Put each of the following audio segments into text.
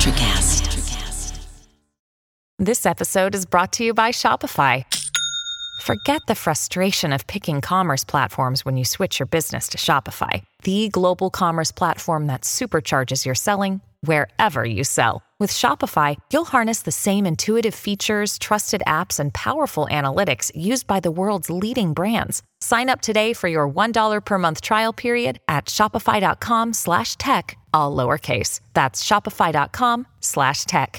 Electricast. This episode is brought to you by Shopify. Forget the frustration of picking commerce platforms when you switch your business to Shopify, the global commerce platform that supercharges your selling wherever you sell. With Shopify, you'll harness the same intuitive features, trusted apps, and powerful analytics used by the world's leading brands. Sign up today for your $1 per month trial period at shopify.com/tech, all lowercase. That's shopify.com/tech.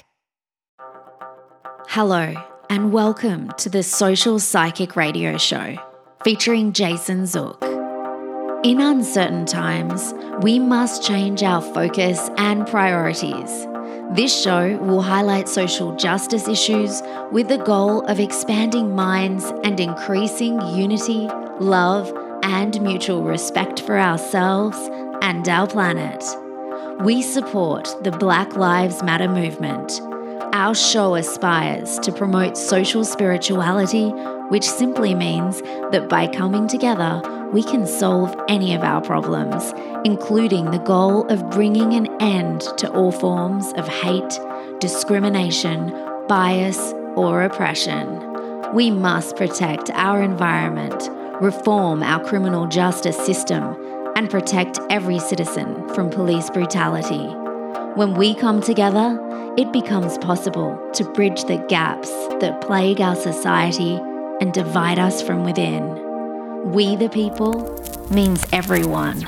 Hello, and welcome to the Social Psychic Radio Show, featuring Jason Zook. In uncertain times, we must change our focus and priorities. This show will highlight social justice issues with the goal of expanding minds and increasing unity, love, and mutual respect for ourselves and our planet. We support the Black Lives Matter movement. Our show aspires to promote social spirituality, which simply means that by coming together, we can solve any of our problems, including the goal of bringing an end to all forms of hate, discrimination, bias, or oppression. We must protect our environment, reform our criminal justice system, and protect every citizen from police brutality. When we come together, it becomes possible to bridge the gaps that plague our society and divide us from within. We the people means everyone.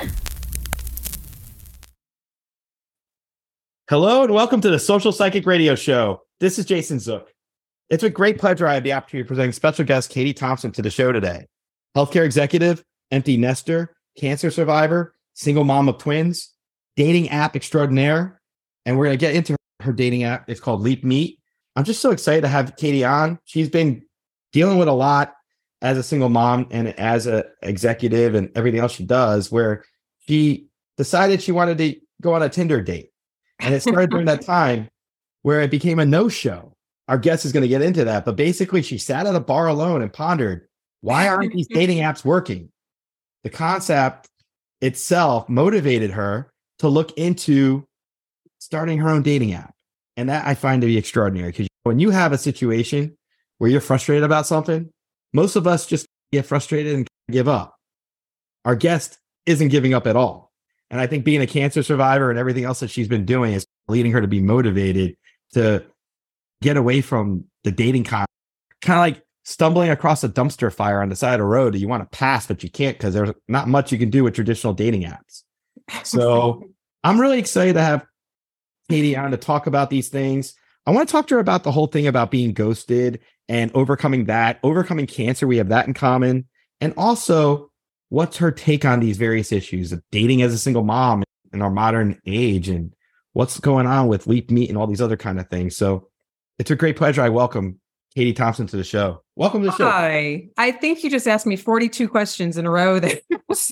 Hello and welcome to the Social Psychic Radio Show. This is Jason Zook. It's a great pleasure I have the opportunity of presenting special guest Katie Thompson to the show today. Healthcare executive, empty nester, cancer survivor, single mom of twins, dating app extraordinaire, and we're going to get into her dating app. It's called Leap Meet. I'm just so excited to have Katie on. She's been dealing with a lot as a single mom and as an executive and everything else she does, where she decided she wanted to go on a Tinder date. And it started during that time where it became a no-show. Our guest is going to get into that. But basically, she sat at a bar alone and pondered, why aren't these dating apps working? The concept itself motivated her to look into starting her own dating app. And that I find to be extraordinary, because when you have a situation where you're frustrated about something, most of us just get frustrated and give up. Our guest isn't giving up at all. And I think being a cancer survivor and everything else that she's been doing is leading her to be motivated to get away from the dating kind of like stumbling across a dumpster fire on the side of the road that you want to pass, but you can't because there's not much you can do with traditional dating apps. So I'm really excited to have Katie on to talk about these things. I want to talk to her about the whole thing about being ghosted and overcoming cancer. We have that in common. And also, what's her take on these various issues of dating as a single mom in our modern age, and what's going on with Leap Meet and all these other kind of things. So it's a great pleasure. I welcome Katie Thompson to the show. Welcome to the show. Hi. I think you just asked me 42 questions in a row there.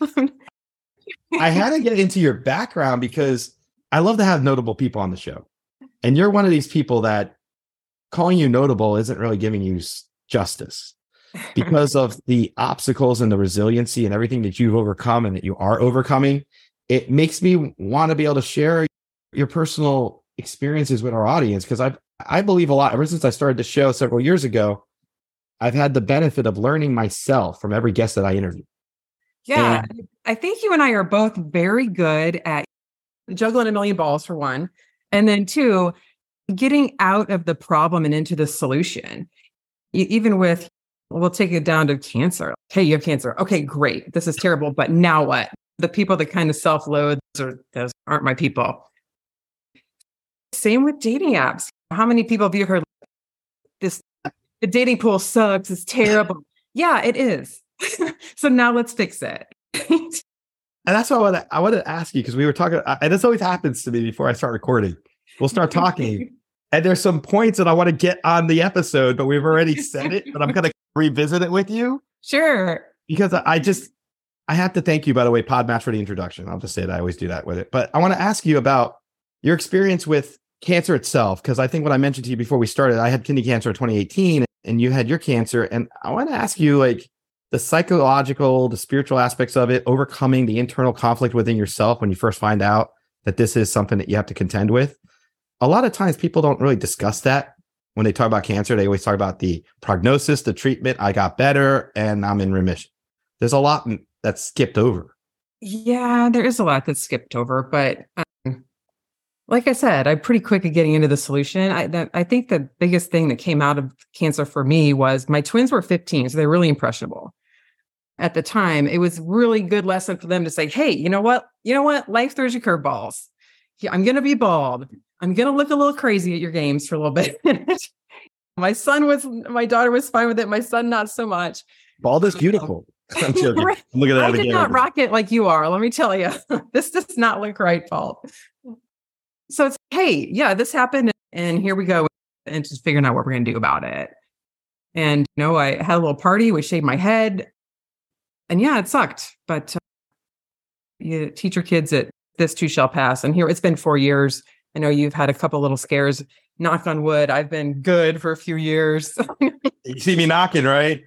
I had to get into your background because I love to have notable people on the show. And you're one of these people that calling you notable isn't really giving you justice because of the obstacles and the resiliency and everything that you've overcome and that you are overcoming. It makes me want to be able to share your personal experiences with our audience, because I believe a lot. Ever since I started the show several years ago, I've had the benefit of learning myself from every guest that I interview. Yeah, I think you and I are both very good at juggling a million balls, for one. And then two, getting out of the problem and into the solution. Even with, we'll take it down to cancer. Hey, you have cancer. Okay, great. This is terrible. But now what? The people that kind of self-loathe, those aren't my people. Same with dating apps. How many people have you heard the dating pool sucks, it's terrible? Yeah, it is. So now let's fix it. And that's why I want to ask you, because we were talking, and this always happens to me before I start recording. We'll start talking, and there's some points that I want to get on the episode, but we've already said it, but I'm going to revisit it with you. Sure. Because I have to thank you, by the way, Podmatch, for the introduction. I'll just say that I always do that with it. But I want to ask you about your experience with cancer itself, because I think what I mentioned to you before we started, I had kidney cancer in 2018, and you had your cancer. And I want to ask you, like, the psychological, the spiritual aspects of it, overcoming the internal conflict within yourself when you first find out that this is something that you have to contend with. a lot of times people don't really discuss that when they talk about cancer. They always talk about the prognosis, the treatment. I got better and I'm in remission. There's a lot that's skipped over. Yeah, there is a lot that's skipped over, but like I said, I'm pretty quick at getting into the solution. I think the biggest thing that came out of cancer for me was my twins were 15, so they're really impressionable. At the time, it was really good lesson for them to say, hey, you know what? Life throws you curveballs. Yeah, I'm going to be bald. I'm going to look a little crazy at your games for a little bit. My daughter was fine with it. My son, not so much. Bald is beautiful. I'm joking. Right. Look at that I again. did not rock it like you are. Let me tell you, this does not look right, Paul. So it's, hey, yeah, this happened. And here we go. And just figuring out what we're going to do about it. And, I had a little party. We shaved my head. And yeah, it sucked. But you teach your kids that this too shall pass. And here it's been 4 years. I know you've had a couple little scares. Knock on wood. I've been good for a few years. You see me knocking, right?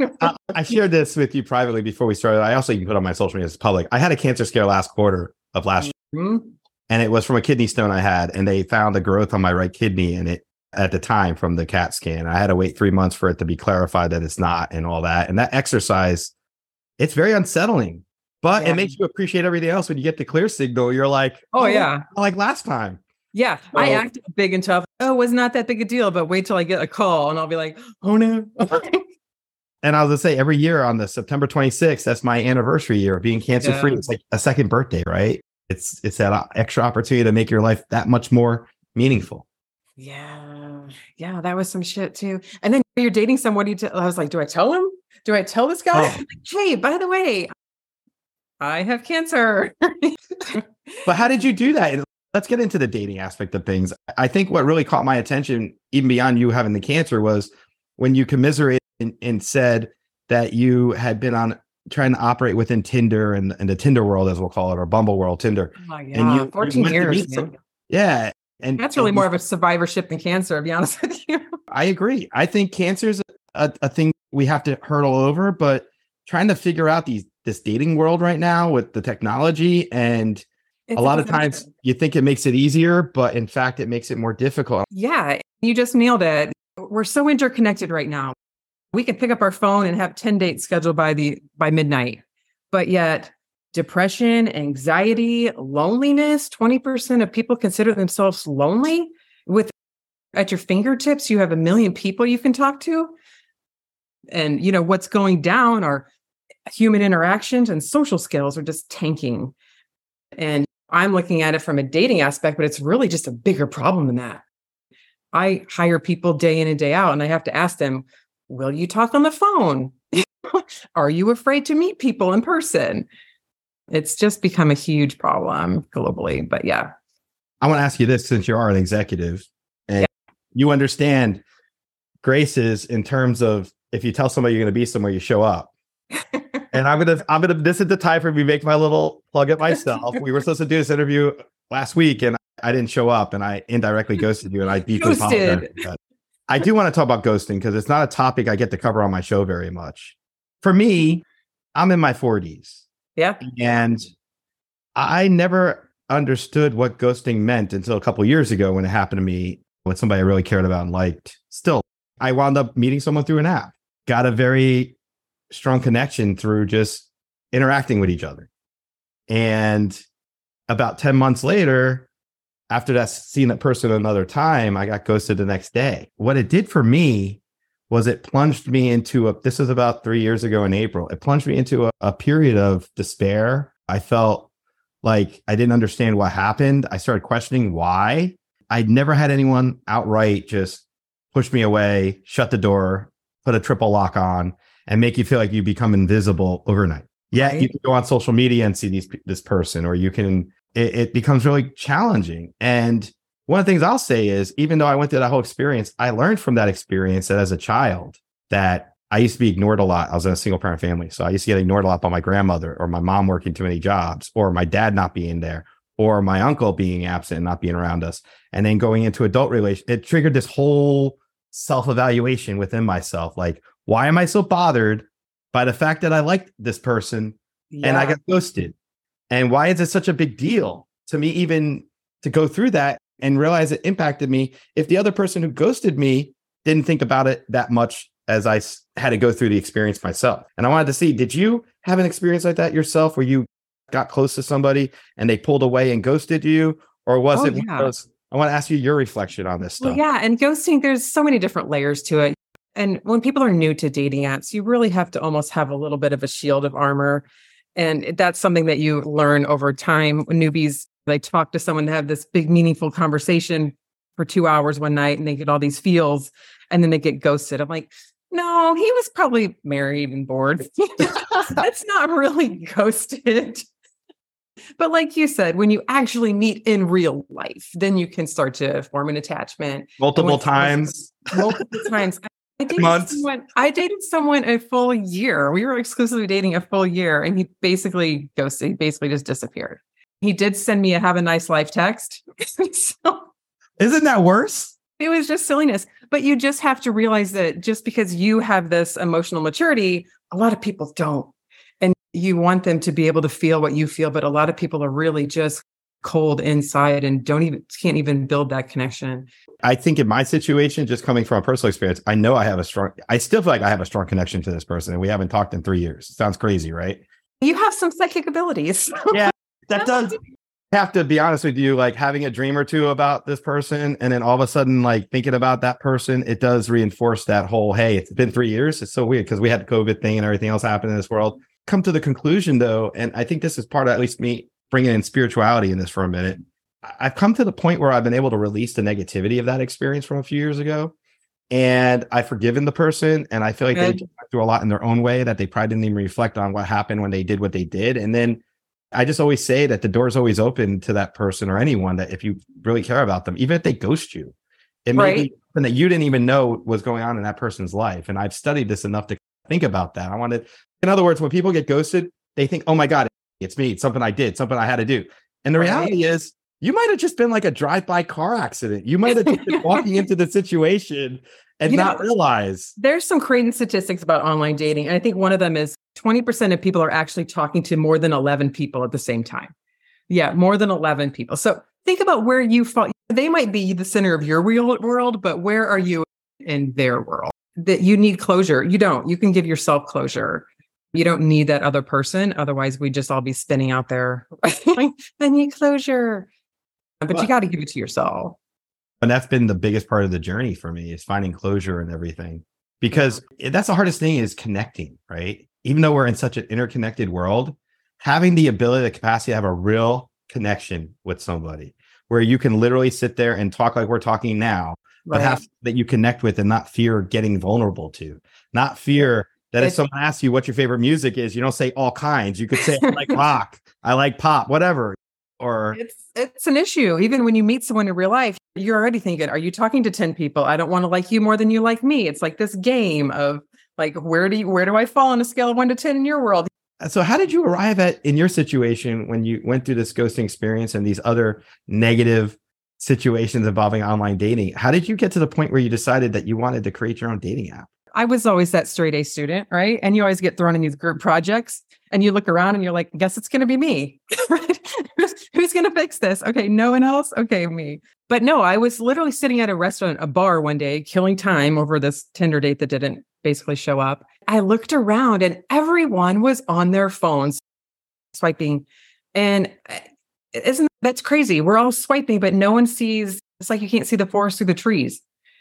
I shared this with you privately before we started. I also put on my social media as public. I had a cancer scare last quarter of last year. And it was from a kidney stone I had. And they found a growth on my right kidney in it at the time from the CAT scan. I had to wait 3 months for it to be clarified that it's not and all that. And that exercise, it's very unsettling. But it makes you appreciate everything else. When you get the clear signal, you're like, oh yeah, like last time. Yeah, so, I acted big and tough. Oh, it was not that big a deal, but wait till I get a call and I'll be like, oh no. And I was gonna say, every year on the September 26th, that's my anniversary year of being cancer free. It's like a second birthday, right? It's that extra opportunity to make your life that much more meaningful. Yeah, that was some shit too. And then you're dating someone. I was like, do I tell him? Do I tell this guy? Like, hey, by the way, I have cancer. But how did you do that? Let's get into the dating aspect of things. I think what really caught my attention, even beyond you having the cancer, was when you commiserated and said that you had been trying to operate within Tinder and the Tinder world, as we'll call it, or Bumble world, Tinder. Oh, yeah. And 14 years. Yeah. And that's really more of a survivorship than cancer, to be honest with you. I agree. I think cancer is a thing we have to hurdle over, but trying to figure out this dating world right now with the technology, and a lot of times you think it makes it easier, but in fact, it makes it more difficult. Yeah, you just nailed it. We're so interconnected right now. We can pick up our phone and have 10 dates scheduled by midnight, but yet depression, anxiety, loneliness, 20% of people consider themselves lonely. At your fingertips, you have 1 million people you can talk to. And what's going down are human interactions, and social skills are just tanking. And I'm looking at it from a dating aspect, but it's really just a bigger problem than that. I hire people day in and day out, and I have to ask them, will you talk on the phone? Are you afraid to meet people in person? It's just become a huge problem globally, but yeah. I want to ask you this, since you are an executive and you understand graces in terms of, if you tell somebody you're going to be somewhere, you show up. And I'm gonna. This is the time for me to make my little plug at myself. We were supposed to do this interview last week, and I didn't show up, and I indirectly ghosted you, and I deeply apologize. I do want to talk about ghosting because it's not a topic I get to cover on my show very much. For me, I'm in my 40s. Yeah, and I never understood what ghosting meant until a couple of years ago when it happened to me with somebody I really cared about and liked. Still, I wound up meeting someone through an app. Got a very strong connection through just interacting with each other. And about 10 months later, after that, seeing that person another time, I got ghosted the next day. What it did for me was it plunged me into this was about 3 years ago in April. It plunged me into a period of despair. I felt like I didn't understand what happened. I started questioning why. I'd never had anyone outright just push me away, shut the door, put a triple lock on, and make you feel like you become invisible overnight. Yeah, right. You can go on social media and see this person, or you can, it becomes really challenging. And one of the things I'll say is, even though I went through that whole experience, I learned from that experience that as a child, that I used to be ignored a lot. I was in a single parent family. So I used to get ignored a lot by my grandmother, or my mom working too many jobs, or my dad not being there, or my uncle being absent and not being around us. And then going into adult relations, it triggered this whole self-evaluation within myself. Like, why am I so bothered by the fact that I liked this person and I got ghosted? And why is it such a big deal to me even to go through that? and realize it impacted me if the other person who ghosted me didn't think about it that much as I had to go through the experience myself. And I wanted to see, did you have an experience like that yourself where you got close to somebody and they pulled away and ghosted you? Or was it one of those? I want to ask you your reflection on this stuff. Well, yeah. And ghosting, there's so many different layers to it. And when people are new to dating apps, you really have to almost have a little bit of a shield of armor. And that's something that you learn over time. When newbies, they talk to someone to have this big, meaningful conversation for 2 hours one night and they get all these feels and then they get ghosted. I'm like, no, he was probably married and bored. That's not really ghosted. But like you said, when you actually meet in real life, then you can start to form an attachment. Multiple times. I dated someone a full year. We were exclusively dating a full year and he basically ghosted. He basically just disappeared. He did send me a have a nice life text. So, isn't that worse? It was just silliness. But you just have to realize that just because you have this emotional maturity, a lot of people don't. And you want them to be able to feel what you feel. But a lot of people are really just cold inside and can't even build that connection. I think in my situation, just coming from a personal experience, I know I still feel like I have a strong connection to this person and we haven't talked in 3 years. Sounds crazy, right? You have some psychic abilities. Yeah, that does. Have to be honest with you, like having a dream or two about this person and then all of a sudden like thinking about that person, it does reinforce that whole, hey, it's been 3 years. It's so weird because we had the COVID thing and everything else happened in this world. Come to the conclusion though, and I think this is part of at least me bringing in spirituality in this for a minute. I've come to the point where I've been able to release the negativity of that experience from a few years ago. And I've forgiven the person. And I feel like they went through a lot in their own way that they probably didn't even reflect on what happened when they did what they did. And then I just always say that the door is always open to that person or anyone that if you really care about them, even if they ghost you, it may be something that you didn't even know was going on in that person's life. And I've studied this enough to think about that. In other words, when people get ghosted, they think, oh my God, it's me. It's something I did, something I had to do. And the reality is you might have just been like a drive-by car accident. You might have just been walking into the situation and not realize. There's some crazy statistics about online dating. And I think one of them is 20% of people are actually talking to more than 11 people at the same time. Yeah, more than 11 people. So think about where you fall. They might be the center of your real world, but where are you in their world? That you need closure. You don't. You can give yourself closure. You don't need that other person. Otherwise, we'd just all be spinning out there. I need closure. But you got to give it to yourself. And that's been the biggest part of the journey for me is finding closure and everything. Because that's the hardest thing is connecting, right? Even though we're in such an interconnected world, having the ability, the capacity to have a real connection with somebody where you can literally sit there and talk like we're talking now, but have that you connect with and not fear getting vulnerable to, not fear that if someone asks you what your favorite music is, you don't say all kinds. You could say, I like rock, I like pop, whatever. Or it's an issue. Even when you meet someone in real life, you're already thinking, are you talking to 10 people? I don't want to like you more than you like me. It's like this game of like, where do I fall on a scale of 1 to 10 in your world? So how did you arrive in your situation when you went through this ghosting experience and these other negative situations involving online dating? How did you get to the point where you decided that you wanted to create your own dating app? I was always that straight A student, right? And you always get thrown in these group projects and you look around and you're like, guess it's going to be me, right? Who's going to fix this? Okay, no one else? Okay, me. But no, I was literally sitting at a bar one day, killing time over this Tinder date that didn't basically show up. I looked around and everyone was on their phones swiping. And that's crazy? We're all swiping, but no one sees. It's like you can't see the forest through the trees.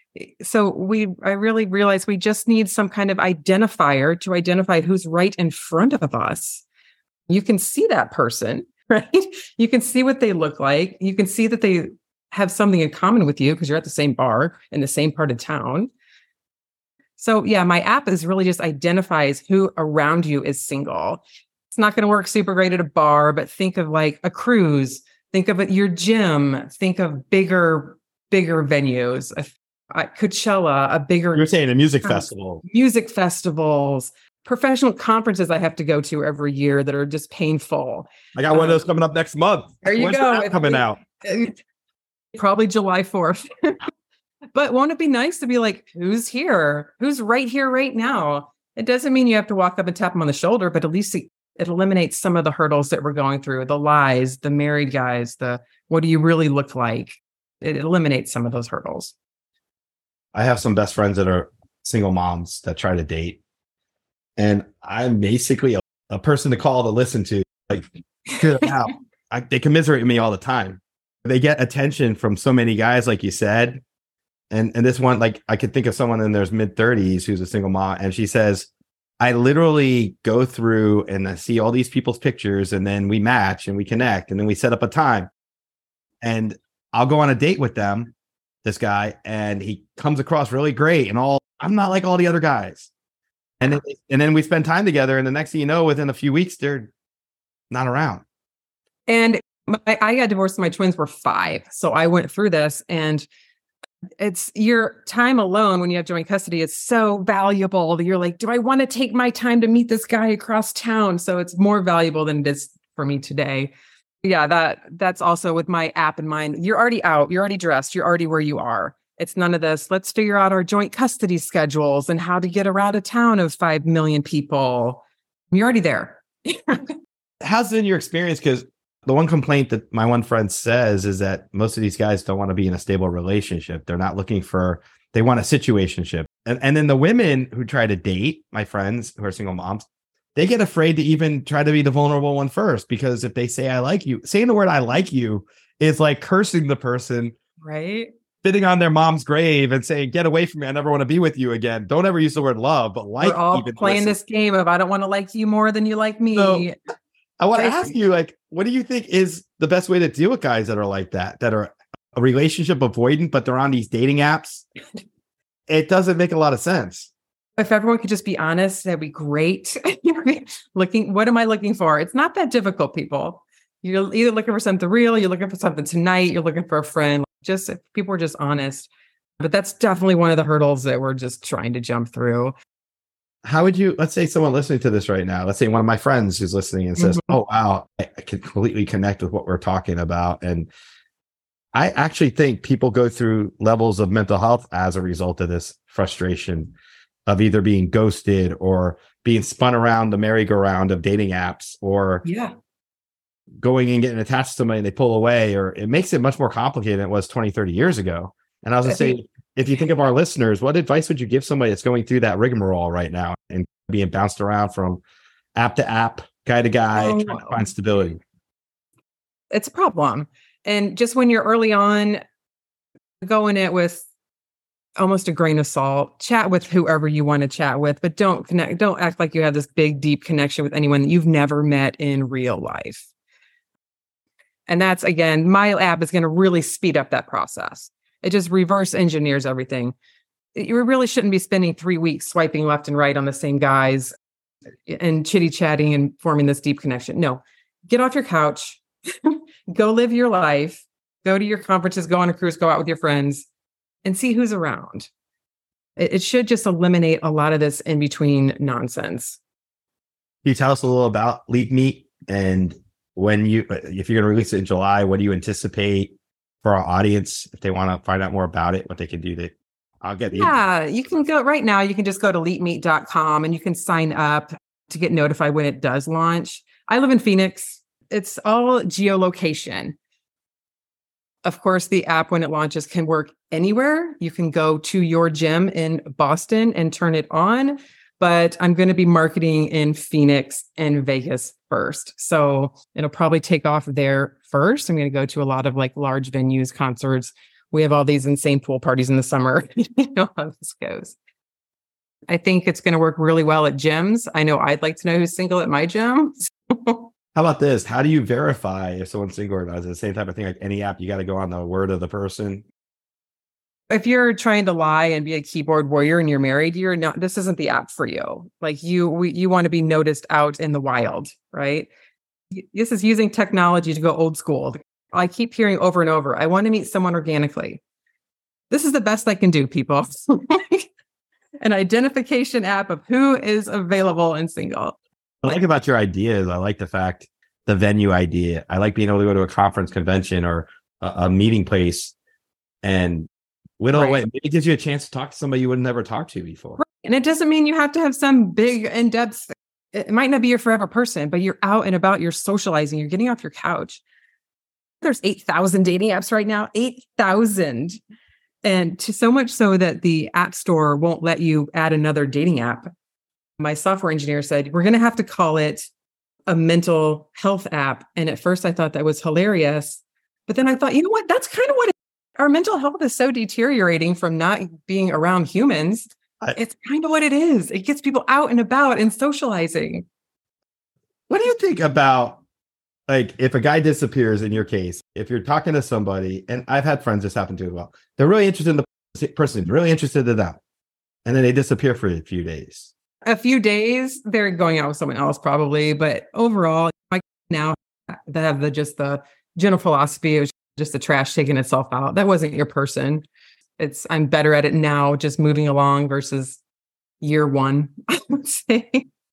So I really realized we just need some kind of identifier to identify who's right in front of us. You can see that person, right? You can see what they look like. You can see that they have something in common with you because you're at the same bar in the same part of town. So yeah, my app is really just identifies who around you is single. It's not going to work super great at a bar, but think of like a cruise. Think of your gym. Think of bigger venues. Coachella, a bigger... You're saying a music festival. Music festivals, professional conferences I have to go to every year that are just painful. I got one of those coming up next month. There you go. When's coming out? Probably July 4th. But won't it be nice to be like, who's here? Who's right here right now? It doesn't mean you have to walk up and tap them on the shoulder, but at least it eliminates some of the hurdles that we're going through, the lies, the married guys, the what do you really look like? it eliminates some of those hurdles. I have some best friends that are single moms that try to date. And I'm basically a person to call to listen to. Like, they commiserate with me all the time. They get attention from so many guys, like you said. And this one, like, I could think of someone in their mid-30s who's a single mom, and she says, I literally go through and I see all these people's pictures, and then we match and we connect, and then we set up a time. And I'll go on a date with them, this guy, and he comes across really great, and I'm not like all the other guys. And then we spend time together, and the next thing you know, within a few weeks, they're not around. And I got divorced when my twins were 5. So I went through this, and it's your time alone when you have joint custody. It's so valuable that you're like, do I want to take my time to meet this guy across town? So it's more valuable than it is for me today. Yeah, that's also with my app in mind. You're already out. You're already dressed. You're already where you are. It's none of this. Let's figure out our joint custody schedules and how to get around a town of 5 million people. You're already there. How's been your experience? Because the one complaint that my one friend says is that most of these guys don't want to be in a stable relationship. They're not they want a situationship. And then the women who try to date, my friends who are single moms, they get afraid to even try to be the vulnerable one first, because if they say, I like you, saying the word I like you is like cursing the person. Right. Spitting on their mom's grave and saying, get away from me. I never want to be with you again. Don't ever use the word love, but like. We're all playing this game of, I don't want to like you more than you like me. So, I want to ask you, like, what do you think is the best way to deal with guys that are like that are a relationship avoidant, but they're on these dating apps? It doesn't make a lot of sense. If everyone could just be honest, that'd be great. What am I looking for? It's not that difficult, people. You're either looking for something real, you're looking for something tonight, you're looking for a friend. Just if people are just honest. But that's definitely one of the hurdles that we're just trying to jump through. How would you, let's say someone listening to this right now, let's say one of my friends who's listening and says, oh, wow, I can completely connect with what we're talking about. And I actually think people go through levels of mental health as a result of this frustration of either being ghosted or being spun around the merry-go-round of dating apps, or going and getting attached to somebody and they pull away, or it makes it much more complicated than it was 20, 30 years ago. And I was going to say, if you think of our listeners, what advice would you give somebody that's going through that rigmarole right now and being bounced around from app to app, guy to guy, trying to find stability? It's a problem. And just when you're early on, go in it with almost a grain of salt. Chat with whoever you want to chat with, but don't act like you have this big, deep connection with anyone that you've never met in real life. And that's, again, my app is going to really speed up that process. It just reverse engineers everything. You really shouldn't be spending 3 weeks swiping left and right on the same guys and chitty-chatting and forming this deep connection. No, get off your couch, go live your life, go to your conferences, go on a cruise, go out with your friends, and see who's around. It should just eliminate a lot of this in-between nonsense. Can you tell us a little about Leap Meet, and if you're going to release it in July, what do you anticipate for our audience if they want to find out more about it, what they can do? You can go right now. You can just go to leapmeet.com and you can sign up to get notified when it does launch. I live in Phoenix. It's all geolocation. Of course, the app, when it launches, can work anywhere. You can go to your gym in Boston and turn it on, but I'm going to be marketing in Phoenix and Vegas first. So it'll probably take off there first. I'm going to go to a lot of like large venues, concerts. We have all these insane pool parties in the summer. You know how this goes. I think it's going to work really well at gyms. I know I'd like to know who's single at my gym. How about this? How do you verify if someone's single or not? Is it the same type of thing like any app? You got to go on the word of the person. If you're trying to lie and be a keyboard warrior and you're married, this isn't the app for you. Like you want to be noticed out in the wild, right? This is using technology to go old school. I keep hearing over and over, I want to meet someone organically. This is the best I can do, people. An identification app of who is available and single. I like about your ideas. I like the venue idea. I like being able to go to a conference, convention, or a meeting place and whittle away. It gives you a chance to talk to somebody you would never talk to before. Right. And it doesn't mean you have to have some big in-depth, it might not be your forever person, but you're out and about, you're socializing, you're getting off your couch. there's 8,000 dating apps right now, 8,000. And to so much so that the app store won't let you add another dating app. My software engineer said, we're going to have to call it a mental health app. And at first I thought that was hilarious. But then I thought, you know what? That's kind of what our mental health is so deteriorating from not being around humans. It's kind of what it is. It gets people out and about and socializing. What do you think about, like, if a guy disappears in your case, if you're talking to somebody, and I've had friends this happen to as well, they're really interested in the person, really interested in them, and then they disappear for a few days. A few days, they're going out with someone else probably, but overall, I now have the general philosophy of just the trash taking itself out. That wasn't your person. I'm better at it now, just moving along versus year one, I would say,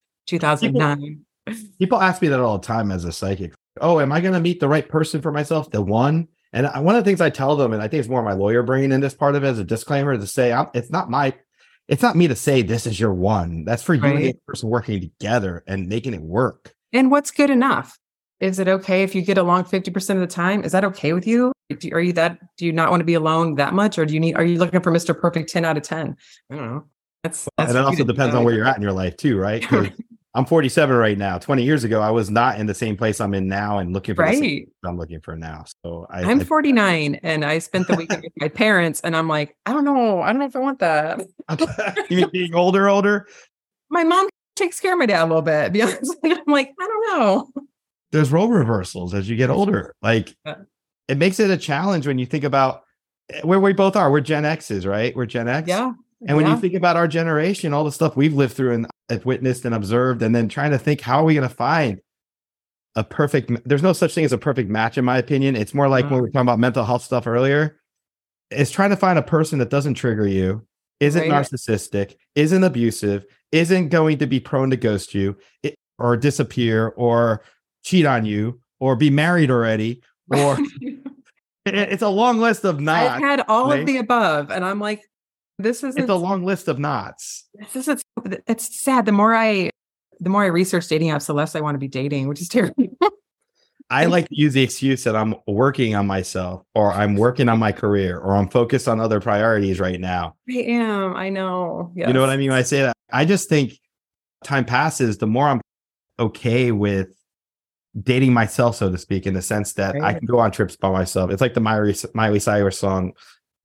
2009. People ask me that all the time as a psychic. Oh, am I going to meet the right person for myself? The one? And one of the things I tell them, and I think it's more my lawyer brain in this part of it as a disclaimer, to say, it's not me to say this is your one. That's for you and the person working together and making it work. And what's good enough? Is it okay if you get along 50% of the time? Is that okay with you? Do you not want to be alone that much? Or are you looking for Mr. Perfect 10 out of 10? I don't know. That's and it also depends on where you're at in your life too, right? I'm 47 right now. 20 years ago, I was not in the same place I'm in now and looking for the same I'm looking for now. So I'm 49 and I spent the weekend with my parents and I'm like, I don't know if I want that. You mean being older? My mom takes care of my dad a little bit. Be honest. I'm like, I don't know. There's role reversals as you get older. Like it makes it a challenge when you think about where we both are. We're Gen X's, right? We're Gen X. Yeah. And when you think about our generation, all the stuff we've lived through and witnessed and observed, and then trying to think, how are we going to find a perfect, there's no such thing as a perfect match, in my opinion. It's more like when we were talking about mental health stuff earlier, it's trying to find a person that doesn't trigger you, isn't narcissistic, isn't abusive, isn't going to be prone to ghost you or disappear or cheat on you or be married already. Or it's a long list of not. I've had all of the above. And I'm like, it's a long list of knots. It's sad. The more I research dating apps, the less I want to be dating, which is terrible. I like to use the excuse that I'm working on myself or I'm working on my career or I'm focused on other priorities right now. I am. I know. Yes. You know what I mean when I say that? I just think time passes, the more I'm okay with dating myself, so to speak, in the sense that I can go on trips by myself. It's like the Miley Cyrus song,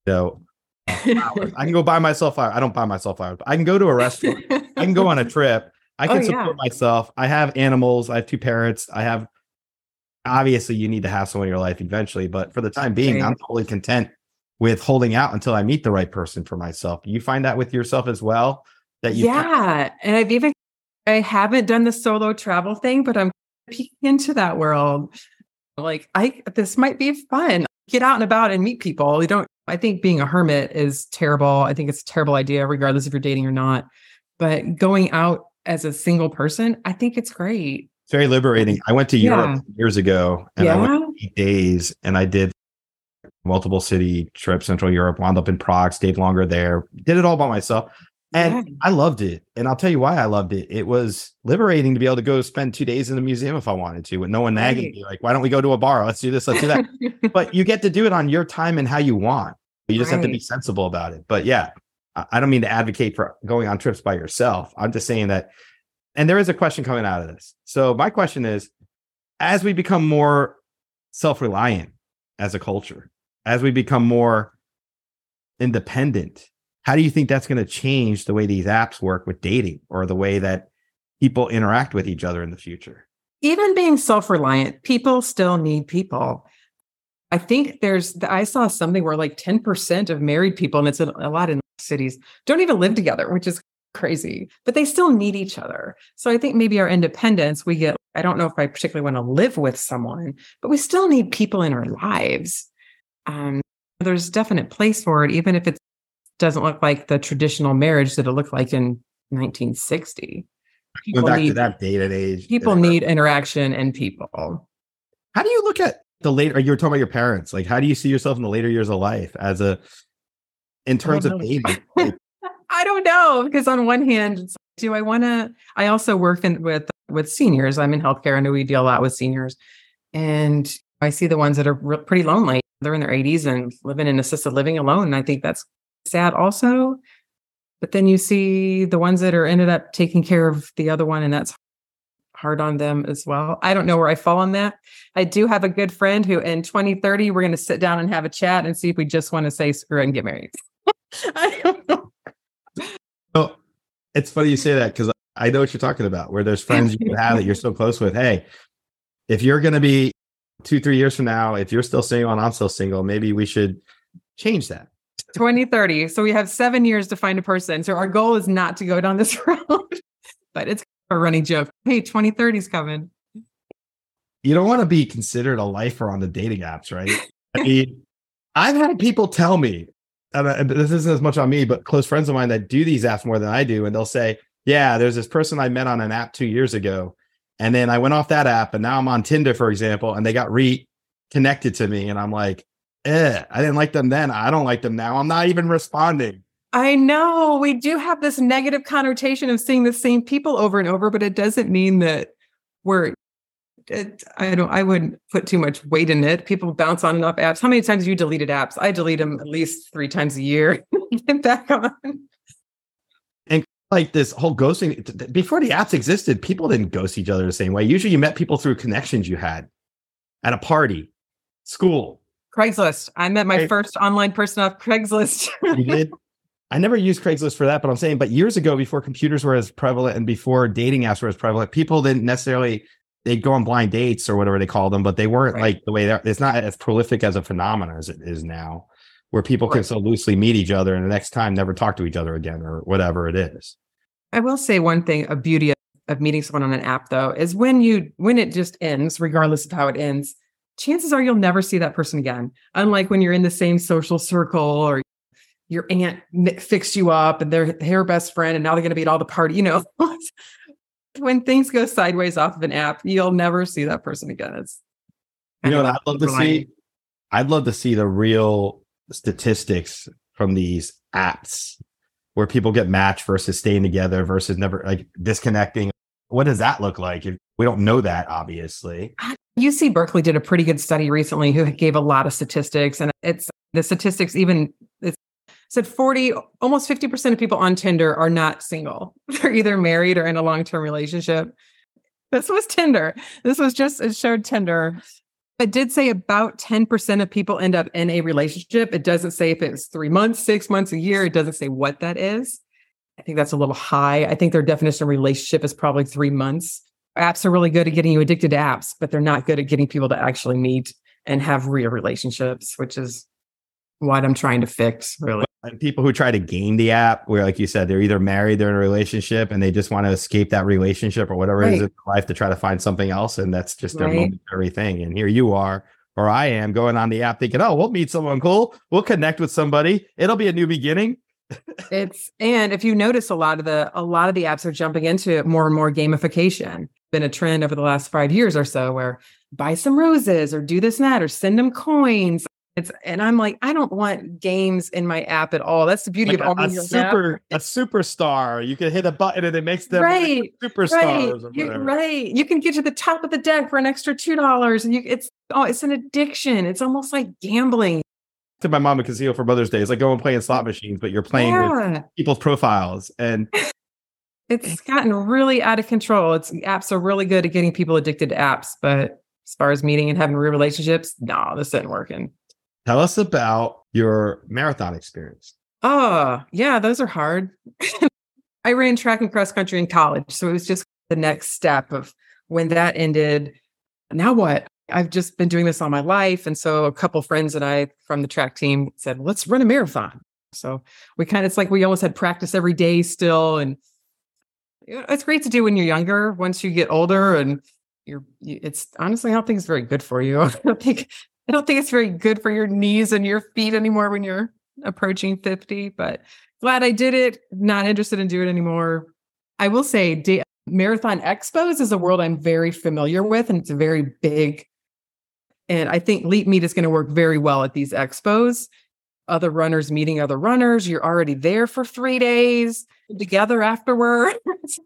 I can go buy myself flowers. I don't buy myself flowers, but I can go to a restaurant. I can go on a trip. I can support myself. I have animals. I have 2 parrots. Obviously you need to have someone in your life eventually, but for the time being, I'm totally content with holding out until I meet the right person for myself. You find that with yourself as well? And I haven't done the solo travel thing, but I'm peeking into that world. Like this might be fun. Get out and about and meet people. I think being a hermit is terrible. I think it's a terrible idea, regardless if you're dating or not. But going out as a single person, I think it's great. It's very liberating. I went to Europe years ago and I went for 8 days and I did multiple city trips, Central Europe, wound up in Prague, stayed longer there, did it all by myself. And I loved it. And I'll tell you why I loved it. It was liberating to be able to go spend 2 days in the museum if I wanted to, with no one nagging me. Like, why don't we go to a bar? Let's do this, let's do that. But you get to do it on your time and how you want. You just have to be sensible about it. But yeah, I don't mean to advocate for going on trips by yourself. I'm just saying that, and there is a question coming out of this. So my question is, as we become more self-reliant as a culture, as we become more independent, how do you think that's going to change the way these apps work with dating or the way that people interact with each other in the future? Even being self-reliant, people still need people. I think I saw something where like 10% of married people, and it's a lot in cities, don't even live together, which is crazy, but they still need each other. So I think maybe our independence, I don't know if I particularly want to live with someone, but we still need people in our lives. There's definite place for it, even if it doesn't look like the traditional marriage that it looked like in 1960. Going back to that date and age. People need interaction and people. How do you look at the later, you were talking about your parents, like how do you see yourself in the later years of life in terms of dating? I don't know, because on one hand, I also work with seniors. I'm in healthcare. I know we deal a lot with seniors, and I see the ones that are pretty lonely. They're in their 80s and living in assisted living alone. And I think that's sad also. But then you see the ones that are ended up taking care of the other one, and that's hard on them as well. I don't know where I fall on that. I do have a good friend who in 2030, we're going to sit down and have a chat and see if we just want to say screw it and get married. I don't know. Well, it's funny you say that because I know what you're talking about, where there's friends you have that you're so close with. Hey, if you're going to be 2-3 years from now, if you're still single and I'm still single, maybe we should change that. 2030. So we have 7 years to find a person. So our goal is not to go down this road, but it's a running joke. Hey, 2030 is coming. You don't want to be considered a lifer on the dating apps, right? I mean, I've had people tell me, and this isn't as much on me, but close friends of mine that do these apps more than I do. And they'll say, yeah, there's this person I met on an app 2 years ago. And then I went off that app and now I'm on Tinder, for example, and they got reconnected to me. And I'm like, I didn't like them then. I don't like them now. I'm not even responding. I know we do have this negative connotation of seeing the same people over and over, but it doesn't mean that I wouldn't put too much weight in it. People bounce on and off apps. How many times have you deleted apps? I delete them at least 3 times a year. Get back on. And like this whole ghosting, before the apps existed, people didn't ghost each other the same way. Usually you met people through connections you had at a party, school. Craigslist. I met my first online person off Craigslist. You did? I never used Craigslist for that, but I'm saying, but years ago, before computers were as prevalent and before dating apps were as prevalent, people didn't necessarily, they'd go on blind dates or whatever they call them, but they weren't like the way that it's not as prolific as a phenomenon as it is now, where people can so loosely meet each other and the next time never talk to each other again or whatever it is. I will say one thing, a beauty of meeting someone on an app though, is when it just ends, regardless of how it ends, chances are you'll never see that person again. Unlike when you're in the same social circle or your aunt fixed you up and they're her best friend and now they're going to be at all the party, when things go sideways off of an app, you'll never see that person again. It's what I'd love to see? I'd love to see the real statistics from these apps where people get matched versus staying together versus never like disconnecting. What does that look like? We don't know that, obviously. UC Berkeley did a pretty good study recently who gave a lot of statistics, and it's the statistics it said almost 50% of people on Tinder are not single. They're either married or in a long-term relationship. This was Tinder. It showed Tinder. It did say about 10% of people end up in a relationship. It doesn't say if it's 3 months, 6 months, a year. It doesn't say what that is. I think that's a little high. I think their definition of relationship is probably 3 months. Apps are really good at getting you addicted to apps, but they're not good at getting people to actually meet and have real relationships, which is what I'm trying to fix, really. And people who try to game the app, where, like you said, they're either married, they're in a relationship, and they just want to escape that relationship or whatever it is in their life to try to find something else. And that's just their momentary thing. And here you are, or I am, going on the app thinking, oh, we'll meet someone cool. We'll connect with somebody. It'll be a new beginning. And if you notice, a lot of the apps are jumping into more and more gamification. Been a trend over the last 5 years or so where buy some roses or do this and that or send them coins. And I'm like, I don't want games in my app at all. That's the beauty of owning your app. A superstar. You can hit a button and it makes them superstars. Right. You can get to the top of the deck for an extra $2. And it's an addiction. It's almost like gambling. To my mom and Casino for Mother's Day. It's like going playing slot machines, but you're playing with people's profiles. And it's gotten really out of control. Apps are really good at getting people addicted to apps, but as far as meeting and having real relationships, no, this isn't working. Tell us about your marathon experience. Oh, yeah, those are hard. I ran track and cross country in college, so it was just the next step of when that ended. Now what? I've just been doing this all my life. And so a couple friends and I from the track team said, let's run a marathon. So it's like we almost had practice every day still. And it's great to do when you're younger. Once you get older and it's honestly, I don't think it's very good for you. I don't think it's very good for your knees and your feet anymore when you're approaching 50, but glad I did it. Not interested in doing it anymore. I will say Marathon Expos is a world I'm very familiar with, and it's very big. And I think Leap Meet is going to work very well at these expos. Other runners meeting other runners. You're already there for 3 days together afterwards.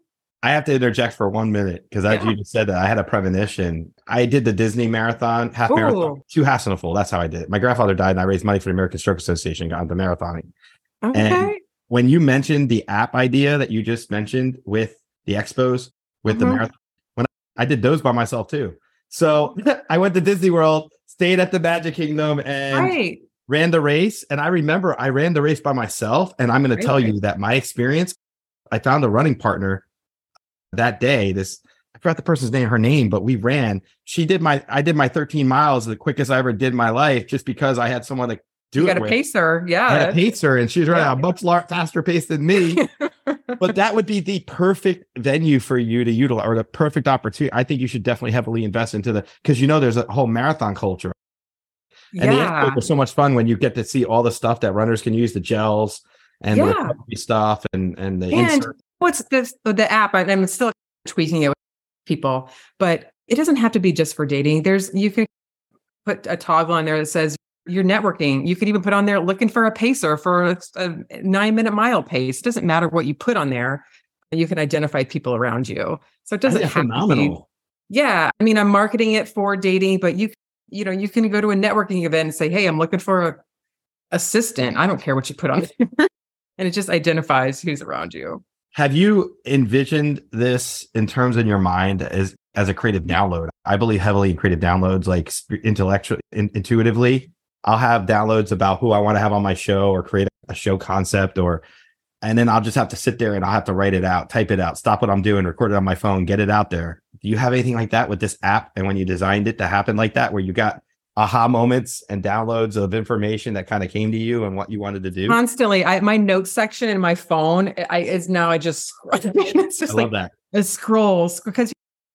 I have to interject for 1 minute because as you just said that, I had a premonition. I did the Disney marathon, half marathon, 2 halves and a full. That's how I did it. My grandfather died and I raised money for the American Stroke Association, got into marathoning. Okay. And when you mentioned the app idea that you just mentioned with the expos, with the marathon, when I did those by myself too. So I went to Disney World, stayed at the Magic Kingdom and ran the race. And I remember I ran the race by myself. And I'm going to tell you that my experience, I found a running partner that day. I forgot the person's name, her name, but we ran. I did my 13 miles the quickest I ever did in my life just because I had someone to do it with. You got a pacer. Yeah. I had a pacer and she was running a much faster pace than me. But that would be the perfect venue for you to utilize, or the perfect opportunity. I think you should definitely heavily invest into because there's a whole marathon culture. And the expos are so much fun when you get to see all the stuff that runners can use, the gels and the recovery stuff and the insert. What's the app? I'm still tweaking it with people, but it doesn't have to be just for dating. You can put a toggle on there that says you're networking. You could even put on there looking for a pacer for a 9-minute mile pace. It doesn't matter what you put on there. You can identify people around you. So it doesn't have phenomenal. To be. Yeah. I mean, I'm marketing it for dating, but you can go to a networking event and say, hey, I'm looking for an assistant. I don't care what you put on there. And it just identifies who's around you. Have you envisioned this in terms in your mind as a creative download? I believe heavily in creative downloads, like intuitively. I'll have downloads about who I want to have on my show or create a show concept, and then I'll just have to sit there and I'll have to write it out, type it out, stop what I'm doing, record it on my phone, get it out there. Do you have anything like that with this app? And when you designed it to happen like that, where you got aha moments and downloads of information that kind of came to you and what you wanted to do? Constantly. My notes section in my phone it's just love that. It scrolls because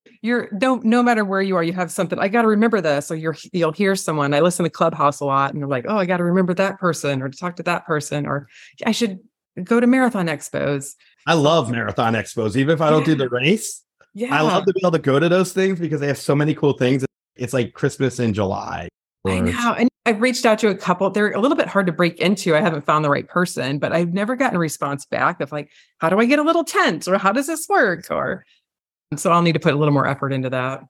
no matter where you are, you have something. I got to remember this, or you'll hear someone. I listen to Clubhouse a lot and they're like, oh, I got to remember that person or to talk to that person, or I should go to marathon expos. I love marathon expos, even if I don't do the race. Yeah. I love to be able to go to those things because they have so many cool things. It's like Christmas in July. I know. And I've reached out to a couple. They're a little bit hard to break into. I haven't found the right person, but I've never gotten a response back of like, how do I get a little tent, or how does this work? So I'll need to put a little more effort into that.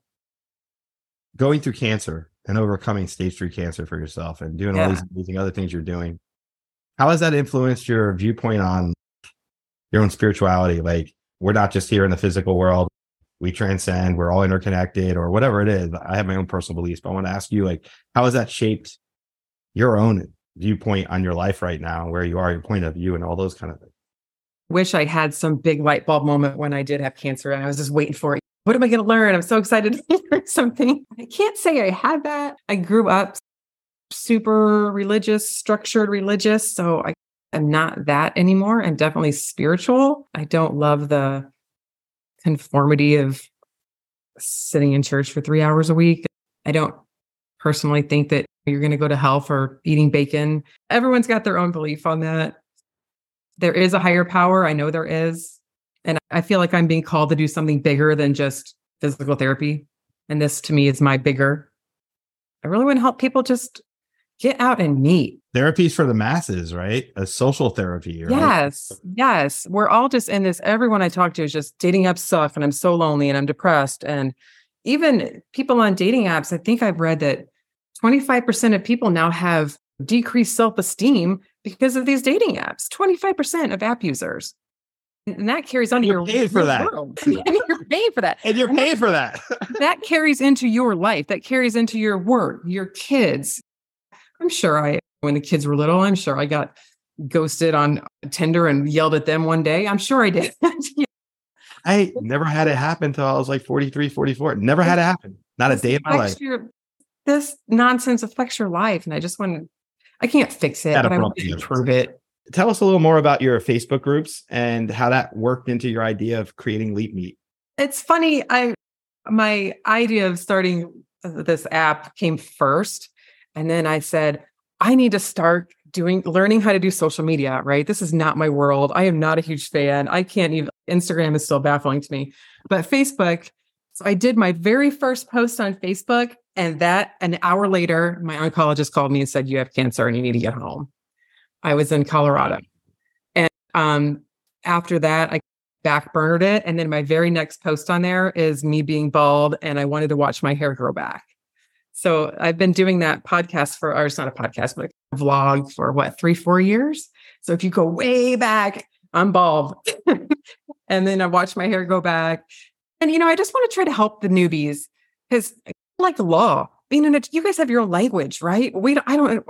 Going through cancer and overcoming stage 3 cancer for yourself and doing all these amazing other things you're doing. How has that influenced your viewpoint on your own spirituality? Like, we're not just here in the physical world. We transcend, we're all interconnected, or whatever it is. I have my own personal beliefs, but I want to ask you, like, how has that shaped your own viewpoint on your life right now, where you are, your point of view, and all those kind of things? Wish I had some big light bulb moment when I did have cancer and I was just waiting for it. What am I going to learn? I'm so excited to learn something. I can't say I had that. I grew up super religious, structured religious. So I'm not that anymore. I'm definitely spiritual. I don't love the conformity of sitting in church for 3 hours a week. I don't personally think that you're going to go to hell for eating bacon. Everyone's got their own belief on that. There is a higher power. I know there is. And I feel like I'm being called to do something bigger than just physical therapy. And this to me is my bigger. I really want to help people just get out and meet. Therapy's for the masses, right? A social therapy, right? Yes. We're all just in this. Everyone I talk to is just dating apps suck and I'm so lonely and I'm depressed. And even people on dating apps, I think I've read that 25% of people now have decreased self-esteem because of these dating apps. 25% of app users. And that carries on to your world. And you're paying for that. And you're paying for that. That carries into your life. That carries into your work, your kids. I'm sure when the kids were little, I'm sure I got ghosted on Tinder and yelled at them one day. I'm sure I did. I never had it happen until I was like 43, 44. Never had it happen. Not a day in my life. This nonsense affects your life. And I can't fix it, but I want to improve it. Tell us a little more about your Facebook groups and how that worked into your idea of creating Leap Meet. It's funny. My idea of starting this app came first. And then I said, I need to start learning how to do social media, right? This is not my world. I am not a huge fan. I can't even, Instagram is still baffling to me, but Facebook. So I did my very first post on Facebook, and that an hour later, my oncologist called me and said, you have cancer and you need to get home. I was in Colorado. And after that, I backburnered it. And then my very next post on there is me being bald and I wanted to watch my hair grow back. So I've been doing that podcast or it's not a podcast, but a vlog for 3-4 years. So if you go way back, I'm bald. And then I watch my hair go back. And, I just want to try to help the newbies because like the law, you guys have your own language, right? When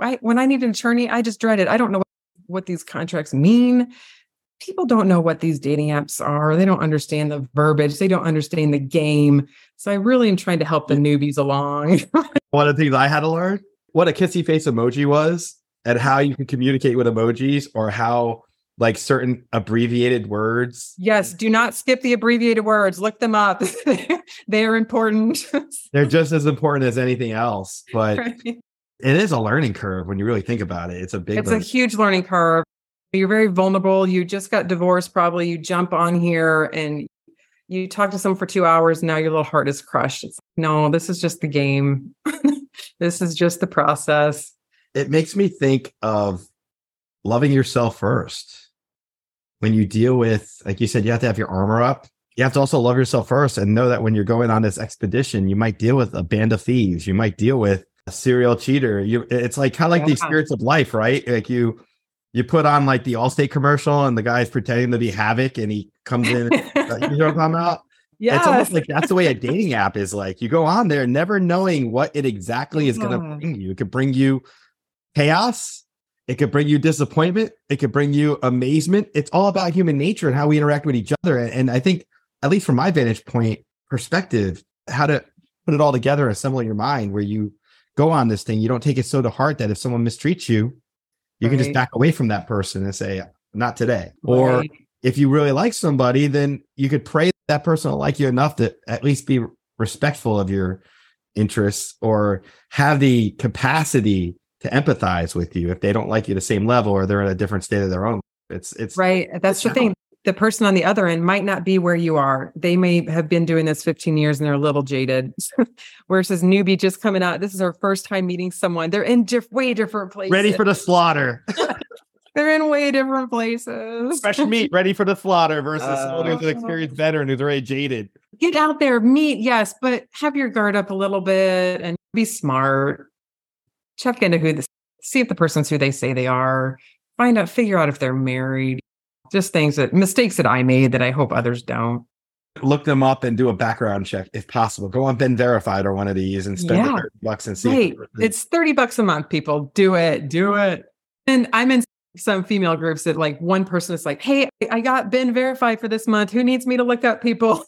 I need an attorney, I just dread it. I don't know what these contracts mean. People don't know what these dating apps are. They don't understand the verbiage. They don't understand the game. So I really am trying to help the newbies along. One of the things I had to learn what a kissy face emoji was and how you can communicate with emojis or how like certain abbreviated words. Yes. Do not skip the abbreviated words. Look them up. They are important. They're just as important as anything else, but right. It is a learning curve when you really think about it. It's a huge learning curve. You're very vulnerable. You just got divorced. Probably you jump on here and you talk to someone for 2 hours. And now your little heart is crushed. It's like, no, this is just the game. This is just the process. It makes me think of loving yourself first. When you deal with, like you said, you have to have your armor up. You have to also love yourself first and know that when you're going on this expedition, you might deal with a band of thieves. You might deal with a serial cheater. It's like kind of like the experience of life, right? Like you put on like the Allstate commercial and the guy's pretending to be Havoc and he comes in. You know what I'm talking about? Yeah, it's almost like that's the way a dating app is. Like you go on there never knowing what it exactly is going to bring you. It could bring you chaos. It could bring you disappointment. It could bring you amazement. It's all about human nature and how we interact with each other. And I think, at least from my vantage point perspective, how to put it all together and assemble your mind where you go on this thing. You don't take it so to heart that if someone mistreats you, you can just back away from that person and say, not today. Right. Or if you really like somebody, then you could pray that person will like you enough to at least be respectful of your interests or have the capacity to empathize with you if they don't like you the same level or they're in a different state of their own. It's right. That's the thing. The person on the other end might not be where you are. They may have been doing this 15 years and they're a little jaded. Versus newbie just coming out. This is our first time meeting someone. They're in way different places. Ready for the slaughter. They're in way different places. Fresh meat, ready for the slaughter versus someone who's an experienced veteran who's already jaded. Get out there, meet, yes, but have your guard up a little bit and be smart. Check into see if the person's who they say they are. Figure out if they're married. Just mistakes that I made that I hope others don't. Look them up and do a background check if possible. Go on Ben Verified or one of these and spend $30 and see. Right. It's $30 a month, people. Do it. And I'm in some female groups that like one person is like, hey, I got Ben Verified for this month. Who needs me to look up people?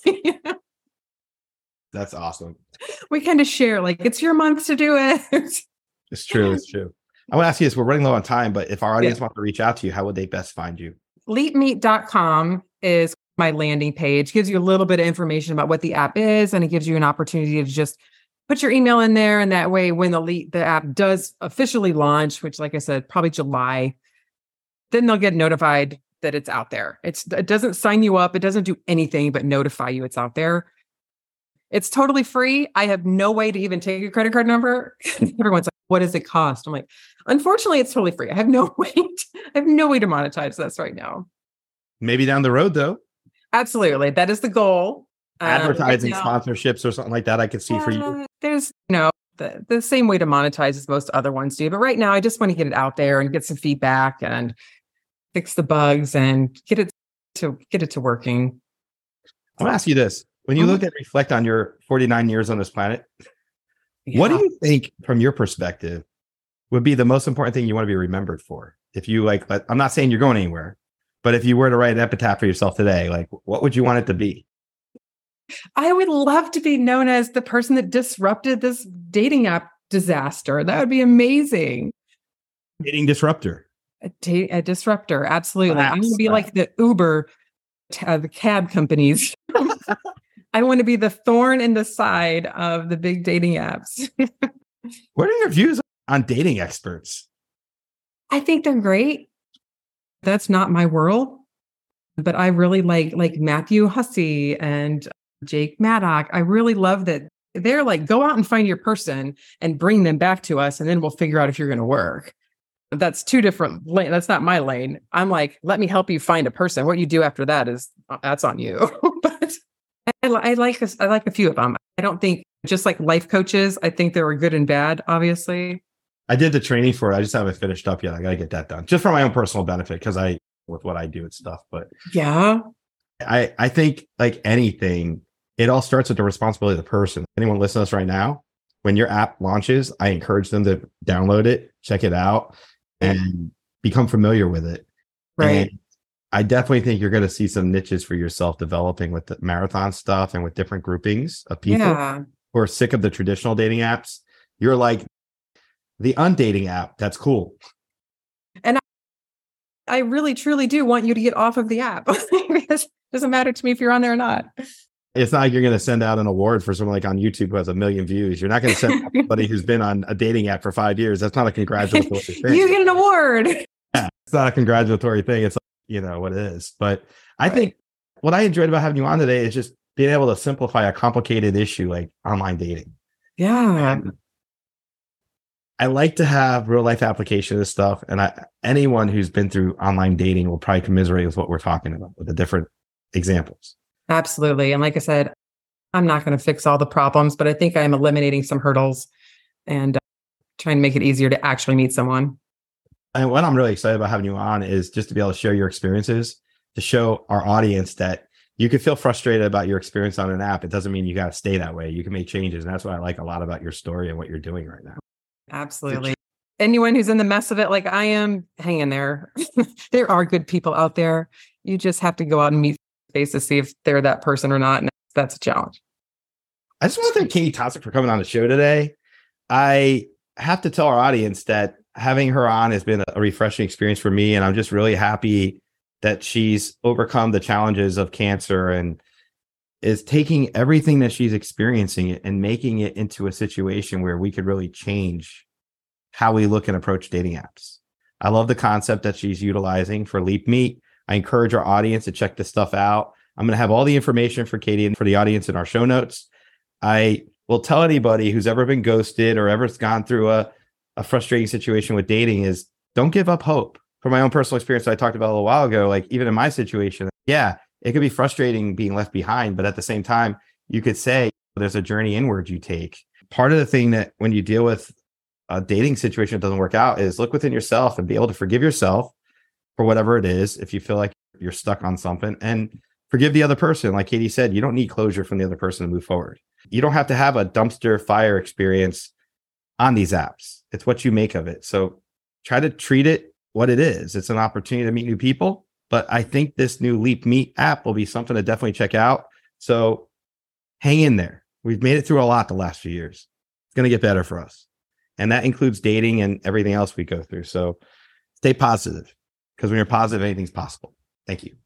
That's awesome. We kind of share like it's your month to do it. It's true. I want to ask you this. We're running low on time, but if our audience wants to reach out to you, how would they best find you? Leapmeet.com is my landing page. Gives you a little bit of information about what the app is, and it gives you an opportunity to just put your email in there. And that way, when the app does officially launch, which, like I said, probably July, then they'll get notified that it's out there. It doesn't sign you up. It doesn't do anything but notify you it's out there. It's totally free. I have no way to even take a credit card number. Everyone's like, what does it cost? I'm like, unfortunately, it's totally free. I have no way to monetize this right now. Maybe down the road, though. Absolutely. That is the goal. Advertising, sponsorships or something like that I could see for you. There's, the same way to monetize as most other ones do. But right now, I just want to get it out there and get some feedback and fix the bugs and get it to working. I want to ask you this. When you look at reflect on your 49 years on this planet, what do you think from your perspective would be the most important thing you want to be remembered for? If you I'm not saying you're going anywhere, but if you were to write an epitaph for yourself today, what would you want it to be? I would love to be known as the person that disrupted this dating app disaster. That would be amazing. Dating disruptor. A disruptor. Absolutely. I'm going to be like the Uber, the cab companies. I want to be the thorn in the side of the big dating apps. What are your views on dating experts? I think they're great. That's not my world, but I really like Matthew Hussey and Jake Maddock. I really love that they're like, go out and find your person and bring them back to us, and then we'll figure out if you're going to work. that's two different lane. That's not my lane. I'm like, let me help you find a person. What you do after that that's on you. But I like this. I like a few of them. I don't think, just like life coaches, I think there are good and bad, obviously. I did the training for it. I just haven't finished up yet. I got to get that done just for my own personal benefit, because with what I do and stuff. But yeah, I think like anything, it all starts with the responsibility of the person. Anyone listening to us right now, when your app launches, I encourage them to download it, check it out, and become familiar with it. Right. And I definitely think you're going to see some niches for yourself developing with the marathon stuff and with different groupings of people who are sick of the traditional dating apps. You're like the undating app. That's cool. And I really, truly do want you to get off of the app. Because it doesn't matter to me if you're on there or not. It's not like you're going to send out an award for someone like on YouTube who has 1 million views. You're not going to send somebody who's been on a dating app for 5 years. That's not a congratulatory thing. You get an award. Yeah, it's not a congratulatory thing. It's what it is. But I think what I enjoyed about having you on today is just being able to simplify a complicated issue like online dating. Yeah. And I like to have real life application of this stuff. And anyone who's been through online dating will probably commiserate with what we're talking about with the different examples. Absolutely. And like I said, I'm not going to fix all the problems, but I think I'm eliminating some hurdles and trying to make it easier to actually meet someone. And what I'm really excited about having you on is just to be able to share your experiences, to show our audience that you can feel frustrated about your experience on an app. It doesn't mean you got to stay that way. You can make changes. And that's what I like a lot about your story and what you're doing right now. Absolutely. Anyone who's in the mess of it, like I am, hang in there. There are good people out there. You just have to go out and meet face to see if they're that person or not. And that's a challenge. I just want to thank Katie Thompson for coming on the show today. I have to tell our audience that having her on has been a refreshing experience for me. And I'm just really happy that she's overcome the challenges of cancer and is taking everything that she's experiencing and making it into a situation where we could really change how we look and approach dating apps. I love the concept that she's utilizing for Leap Meet. I encourage our audience to check this stuff out. I'm going to have all the information for Katie and for the audience in our show notes. I will tell anybody who's ever been ghosted or ever gone through a frustrating situation with dating is don't give up hope. From my own personal experience that I talked about a little while ago, like even in my situation, yeah, it could be frustrating being left behind, but at the same time, you could say there's a journey inward you take. Part of the thing that when you deal with a dating situation that doesn't work out is look within yourself and be able to forgive yourself for whatever it is. If you feel like you're stuck on something, and forgive the other person. Like Katie said, you don't need closure from the other person to move forward. You don't have to have a dumpster fire experience on these apps. It's what you make of it. So try to treat it what it is. It's an opportunity to meet new people. But I think this new Leap Meet app will be something to definitely check out. So hang in there. We've made it through a lot the last few years. It's going to get better for us. And that includes dating and everything else we go through. So stay positive, because when you're positive, anything's possible. Thank you.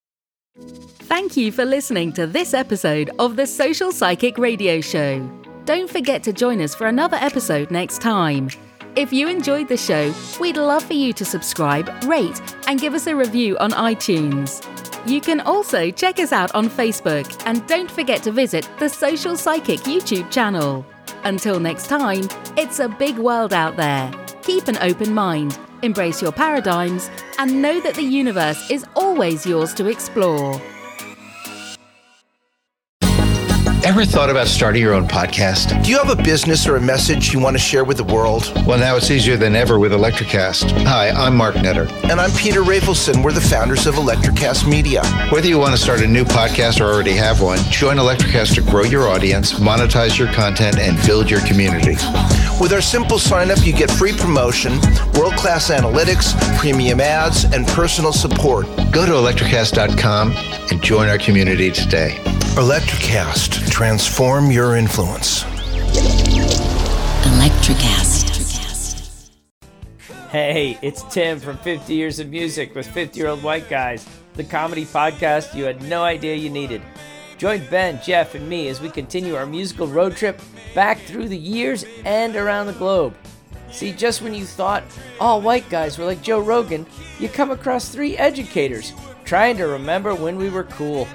Thank you for listening to this episode of the Social Psychic Radio Show. Don't forget to join us for another episode next time. If you enjoyed the show, we'd love for you to subscribe, rate, and give us a review on iTunes. You can also check us out on Facebook, and don't forget to visit the Social Psychic YouTube channel. Until next time, it's a big world out there. Keep an open mind, embrace your paradigms, and know that the universe is always yours to explore. Ever thought about starting your own podcast? Do you have a business or a message you want to share with the world? Well, now it's easier than ever with Electricast. Hi, I'm Mark Netter. And I'm Peter Rafelson. We're the founders of Electricast Media. Whether you want to start a new podcast or already have one, join Electricast to grow your audience, monetize your content, and build your community. With our simple sign-up, you get free promotion, world-class analytics, premium ads, and personal support. Go to electricast.com and join our community today. Electricast. Transform your influence. Electricast. Hey, it's Tim from 50 Years of Music with 50-Year-Old White Guys, the comedy podcast you had no idea you needed. Join Ben, Jeff, and me as we continue our musical road trip back through the years and around the globe. See, just when you thought all white guys were like Joe Rogan, you come across 3 educators trying to remember when we were cool.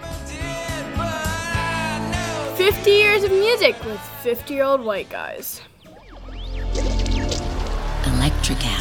50 Years of Music with 50-Year-Old White Guys. Electricast.